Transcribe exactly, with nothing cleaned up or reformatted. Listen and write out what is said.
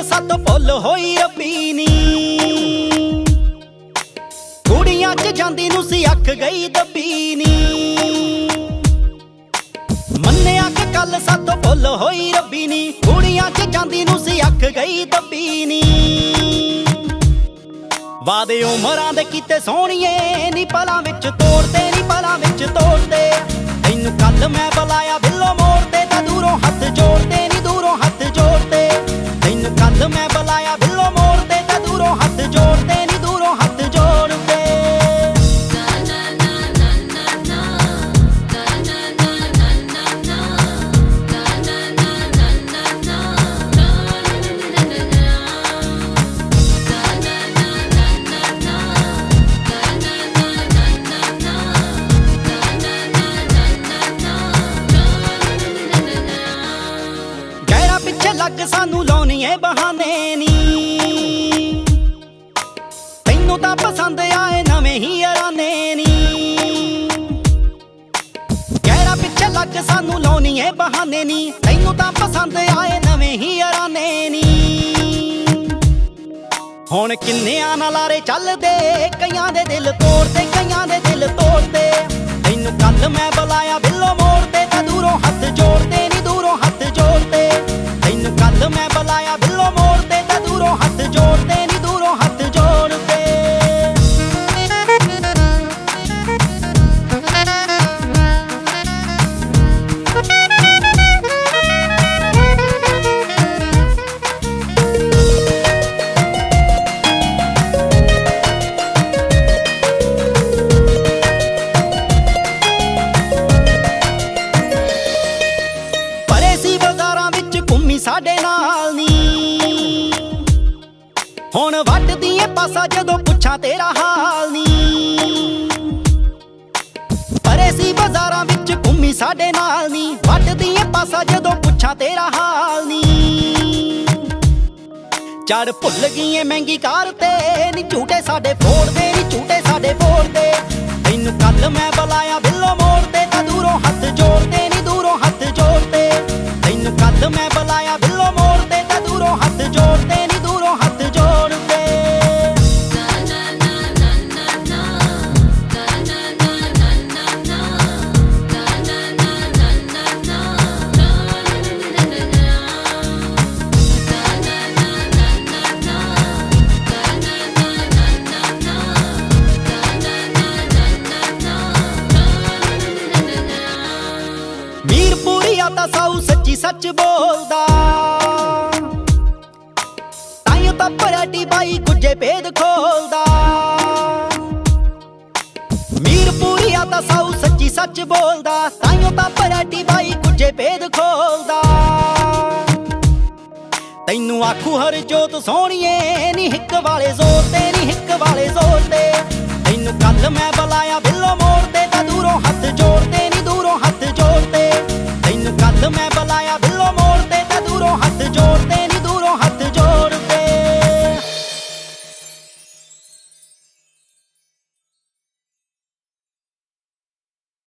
सातों भुल होई रब्बी नी। कुड़ियां च जांदी नूं सी अख गई दब्बी नी। मन्निया कि कल सातों भुल होई रब्बी नी। कुड़ियां च जांदी नूं सी अख गई दब्बी नी। वादे उमरां दे कीते सोहणीए नी पलां विच तोड़ते नी पलां विच तोड़ते। तैनूं कल मैं बुलाया बिल्लो मोड़ते तां दूरों हथ जोड़ते नी दूरों हथ जोड़ते। तैनूं कल मैं बुलाया बिल्लो मोड़ते तां दूरों हथ जोड़ते नी दूरों हथ जोड़ते। लग सानू लाउणीए बहाने नी। तैनूं तां पसंद आए नवें ही याराने नी। गहरा पिछे लग सानू लाउणीए बहाने नी। तैनूं तां पसंद आए नवें ही याराने नी। हुण किन्नियां नाल लारे चलदे कईयां दे दिल तोड़ते कईयां दे दिल तोड़ते। तैनूं कल मैं बुलाया बिल्लो मोड़ते तां दूरों हथ जोड़ते नी दूरों हथ जोड़ते। कल मैं बुलाया बिल्लो मोड़ते तां दूरों हथ जोड़ते नी दूरों हथ जोड़ते। परे सी बाजारां विच घुम्मी साडे नाल नी। हुण वड्डदी ऐ पासा जदों पुछां तेरा हाल नी। परे सी बाजारां विच घुम्मी साडे नाल नी। वड्डदी ऐ पासा जदों पुछां तेरा हाल नी। चढ़ भुल गई ऐ महंगी कार ते नी झूटे साडे फोड़दे नी झूटे साडे फोड़दे। तैनूं कल मैं बुलाया बिल्लो मोड़ते तां दूरों हथ जोड़ते नी दूरों हथ जोड़ते। तैनूं कल मैं बुलाया बिल्लो मोड़ते तां दूरों हथ जोड़ते नी दूरों हथ जोड़ते। मीरपुरिया तां साऊ सच्ची सच बोलदा। ताइयों तां पराटी बाई गुज्जे भेद खोलदा। मीरपुरिया तां साऊ सच्ची सच बोलदा। ताइयों तां पराटी बाई गुज्जे भेद खोलदा। तैनूं आखू हर जोत सोहणीए नी हिक वाले जोर ते नी हिक वाले जोर ते। तैनूं कल मैं बुलाया बिल्लो